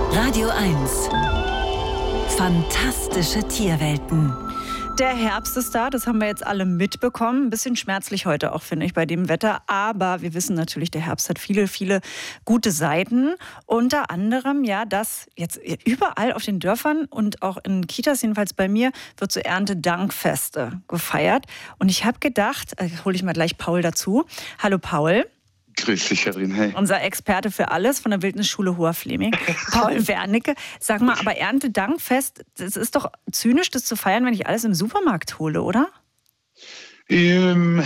Radio 1. Fantastische Tierwelten. Der Herbst ist da, das haben wir jetzt alle mitbekommen. Ein bisschen schmerzlich heute auch, finde ich, bei dem Wetter. Aber wir wissen natürlich, der Herbst hat viele, viele gute Seiten. Unter anderem, ja, dass jetzt überall auf den Dörfern und auch in Kitas, jedenfalls bei mir, wird so Erntedankfeste gefeiert. Und ich habe gedacht, hole ich mal gleich Paul dazu. Hallo Paul. Grüß dich, Karin. Hey. Unser Experte für alles von der Wildnisschule Hoher-Fleming, Paul Wernicke. Sag mal, aber Erntedankfest, das ist doch zynisch, das zu feiern, wenn ich alles im Supermarkt hole, oder? Nein,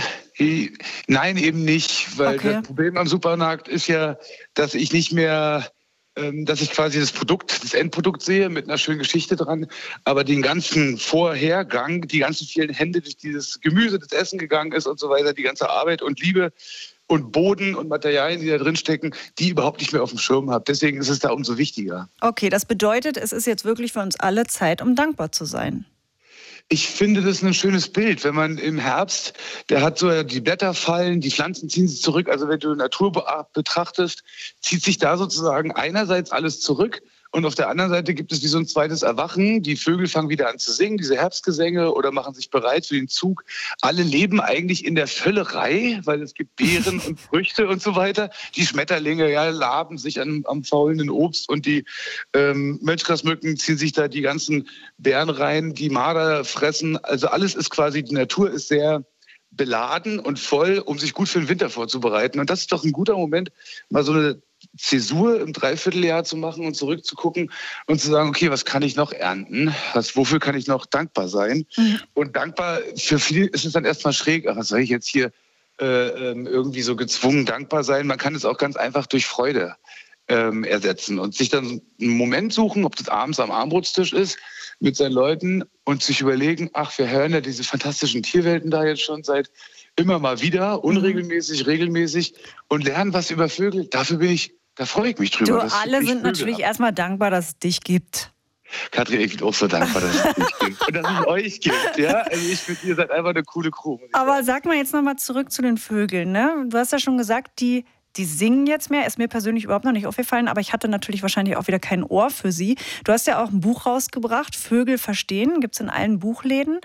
eben nicht, weil das Problem am Supermarkt ist ja, dass ich nicht mehr, dass ich quasi das Endprodukt sehe mit einer schönen Geschichte dran, aber den ganzen Vorhergang, die ganzen vielen Hände, durch dieses Gemüse, das Essen gegangen ist und so weiter, die ganze Arbeit und Liebe und Boden und Materialien, die da drin stecken, die überhaupt nicht mehr auf dem Schirm habe. Deswegen ist es da umso wichtiger. Okay, das bedeutet, es ist jetzt wirklich für uns alle Zeit, um dankbar zu sein. Ich finde das ein schönes Bild, wenn man im Herbst, der hat so, die Blätter fallen, die Pflanzen ziehen sich zurück. Also wenn du Natur betrachtest, zieht sich da sozusagen einerseits alles zurück. Und auf der anderen Seite gibt es wie so ein zweites Erwachen. Die Vögel fangen wieder an zu singen, diese Herbstgesänge, oder machen sich bereit für den Zug. Alle leben eigentlich in der Völlerei, weil es gibt Beeren und Früchte und so weiter. Die Schmetterlinge laben sich am faulenden Obst und die Mönchgrasmücken ziehen sich da die ganzen Beeren rein, die Marder fressen. Also alles ist quasi, die Natur ist sehr beladen und voll, um sich gut für den Winter vorzubereiten. Und das ist doch ein guter Moment, mal so eine Zäsur im Dreivierteljahr zu machen und zurückzugucken und zu sagen, okay, was kann ich noch ernten? Wofür kann ich noch dankbar sein? Mhm. Und dankbar, für viele ist es dann erstmal schräg, was soll ich jetzt hier irgendwie so gezwungen dankbar sein? Man kann es auch ganz einfach durch Freude ersetzen und sich dann einen Moment suchen, ob das abends am Abendbrotstisch ist, mit seinen Leuten und sich überlegen, ach, wir hören ja diese fantastischen Tierwelten da jetzt schon seit immer mal wieder, unregelmäßig, regelmäßig und lernen was über Vögel. Da freue ich mich drüber. Alle sind natürlich erstmal dankbar, dass es dich gibt. Katrin, ich bin auch so dankbar, dass es dich gibt und dass es euch gibt. Ja? Also ich finde, ihr seid einfach eine coole Crew. Aber sag mal jetzt nochmal zurück zu den Vögeln. Ne? Du hast ja schon gesagt, die singen jetzt mehr, ist mir persönlich überhaupt noch nicht aufgefallen, aber ich hatte natürlich wahrscheinlich auch wieder kein Ohr für sie. Du hast ja auch ein Buch rausgebracht, Vögel verstehen, gibt es in allen Buchläden.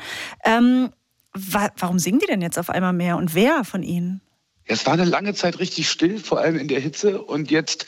Warum singen die denn jetzt auf einmal mehr und wer von ihnen? Es war eine lange Zeit richtig still, vor allem in der Hitze. Und jetzt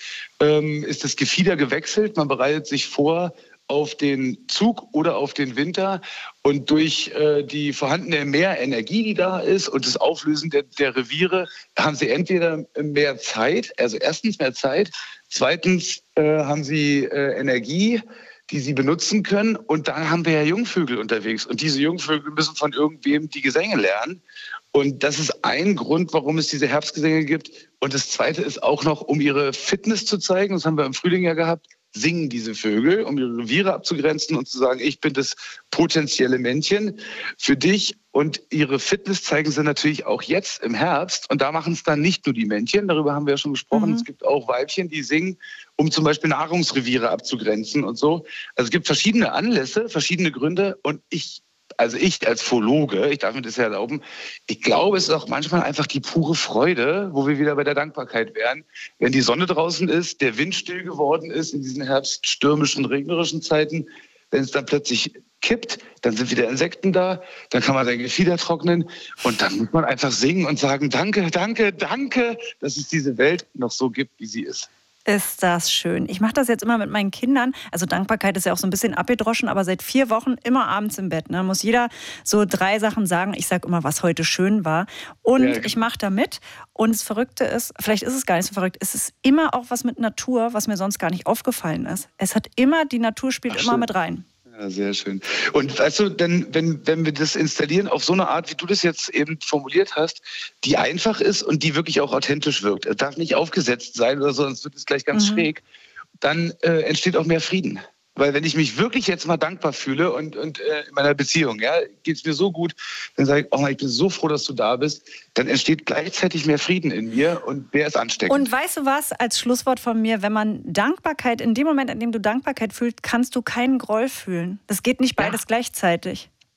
ist das Gefieder gewechselt. Man bereitet sich vor auf den Zug oder auf den Winter. Und durch die vorhandene Mehrenergie, die da ist und das Auflösen der Reviere, haben sie entweder mehr Zeit, also erstens mehr Zeit, zweitens haben sie Energie, die sie benutzen können. Und dann haben wir ja Jungvögel unterwegs. Und diese Jungvögel müssen von irgendwem die Gesänge lernen. Und das ist ein Grund, warum es diese Herbstgesänge gibt. Und das Zweite ist auch noch, um ihre Fitness zu zeigen. Das haben wir im Frühling ja gehabt. Singen diese Vögel, um ihre Reviere abzugrenzen und zu sagen, ich bin das potenzielle Männchen für dich. Und ihre Fitness zeigen sie natürlich auch jetzt im Herbst. Und da machen es dann nicht nur die Männchen, darüber haben wir ja schon gesprochen. Mhm. Es gibt auch Weibchen, die singen, um zum Beispiel Nahrungsreviere abzugrenzen und so. Also es gibt verschiedene Anlässe, verschiedene Gründe. Und ich als Phologe, ich darf mir das ja erlauben, ich glaube, es ist auch manchmal einfach die pure Freude, wo wir wieder bei der Dankbarkeit wären. Wenn die Sonne draußen ist, der Wind still geworden ist in diesen herbststürmischen, regnerischen Zeiten, wenn es dann plötzlich kippt, dann sind wieder Insekten da, dann kann man sein Gefieder trocknen und dann muss man einfach singen und sagen, danke, danke, danke, dass es diese Welt noch so gibt, wie sie ist. Ist das schön. Ich mache das jetzt immer mit meinen Kindern. Also Dankbarkeit ist ja auch so ein bisschen abgedroschen, aber seit 4 Wochen immer abends im Bett. Ne? Muss jeder so 3 Sachen sagen. Ich sage immer, was heute schön war. Und ich mache da mit. Und das Verrückte ist, vielleicht ist es gar nicht so verrückt, es ist immer auch was mit Natur, was mir sonst gar nicht aufgefallen ist. Die Natur spielt immer mit rein. Ja, sehr schön. Und weißt du, denn, wenn wir das installieren auf so eine Art, wie du das jetzt eben formuliert hast, die einfach ist und die wirklich auch authentisch wirkt, es darf nicht aufgesetzt sein oder so, sonst wird es gleich ganz schräg, dann entsteht auch mehr Frieden. Weil wenn ich mich wirklich jetzt mal dankbar fühle und in meiner Beziehung, geht es mir so gut, dann sage ich, oh Mann, ich bin so froh, dass du da bist, dann entsteht gleichzeitig mehr Frieden in mir und der ist ansteckend. Und weißt du was, als Schlusswort von mir, wenn man Dankbarkeit, in dem Moment, in dem du Dankbarkeit fühlst, kannst du keinen Groll fühlen. Das geht nicht beides gleichzeitig.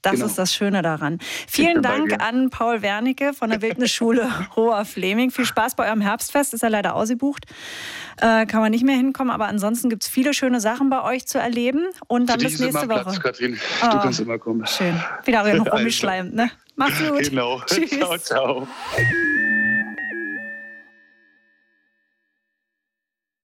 Das ist das Schöne daran. Vielen Dank an Paul Wernicke von der Wildnisschule Hoher-Fleming. Viel Spaß bei eurem Herbstfest. Ist ja leider ausgebucht. Kann man nicht mehr hinkommen. Aber ansonsten gibt es viele schöne Sachen bei euch zu erleben. Und dann bis nächste Woche. Platz, Katrin. Du kannst immer kommen. Schön. Wieder noch rumgeschleimt, ne? Mach's gut. Genau. Tschüss. Ciao, ciao.